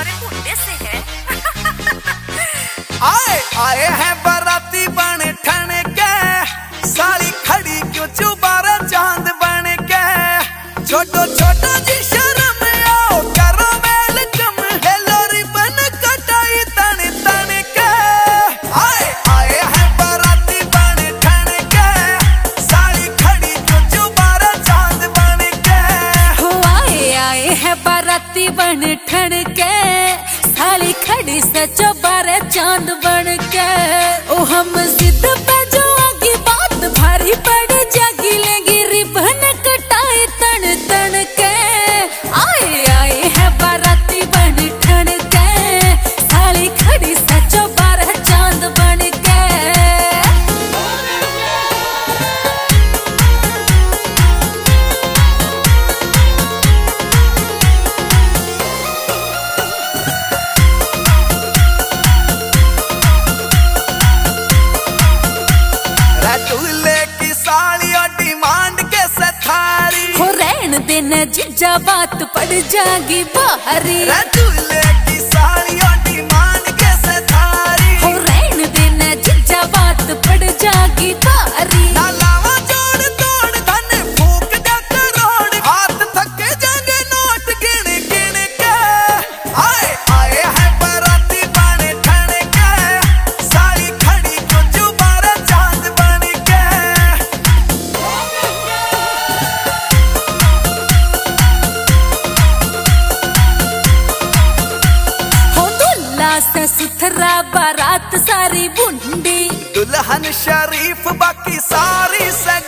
तुम्हारे मुंडे से है। आए आए हैं बाराती बन ठन के, साली खड़ी क्यों चुबारा चांद बन के। छोटो छोटो जी शर्म आओ करो वेलकम, हेलो रिबन कटाई तन तन के। आए आए हैं बाराती बन ठन के, साली खड़ी क्यों चुबारा चांद बन के। हो आए आए हैं बाराती बन ठन के, साली खड़ी सचो बारे चांद बन के। ओ हम जिद पे जो आगे बात भारी पड़ जागी, लेंगे रिबन कटाए तन तन के। आए आए हैं बाराती बन ठन के, साली खड़ी सचो बारे चांद बन के। दूल्हे की साली और डिमांड के सथारी, हो रहन देना जिज्जा बात पड़ जागी बाहरी। दूल्हे की साली और डिमांड के सथारी, हो रहन देना जिज्जा बात पड़ जागी बाहरी। ना लावा जोड़ तोड़ धन फूक जा करोड़, हाथ थके जाएंगे नोट गिन गिन के। आए आए हैं बाराती बन ठन के, साली खड़ी क्यों चुबारा चांद बन के। हो दुल्ला से सुथरा बारात सारी बुंडी, दुल्हन शरीफ बाकी सारी